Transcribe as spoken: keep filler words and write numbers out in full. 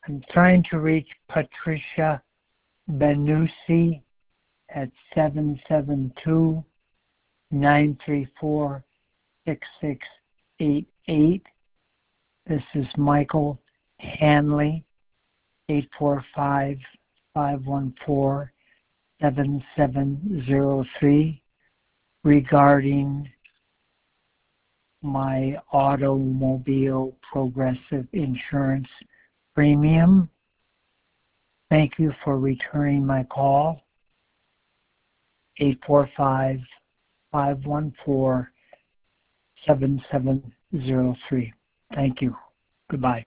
I'm trying to reach Patricia Benusi at seven seven two, nine three four, six six eight eight. This is Michael Hanley, eight four five, five one four, seven seven zero three, regarding my automobile progressive insurance premium. Thank you for returning my call. eight four five, five one four, seven seven zero three. Thank you. Goodbye.